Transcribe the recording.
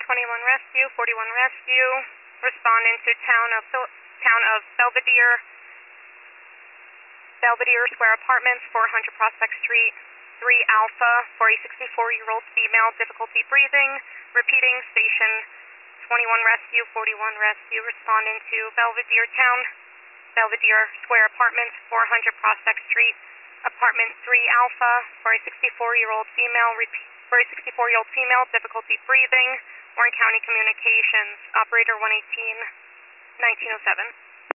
21 Rescue, 41 Rescue, responding to town of Belvedere Square Apartments, 400 Prospect Street, 3 Alpha, for a 64-year-old female, difficulty breathing. Repeating, station 21 Rescue, 41 Rescue, responding to Belvedere Square Apartments, 400 Prospect Street, apartment 3 Alpha, for a 64-year-old female, difficulty breathing. Warren County Communications, operator 118, 1907.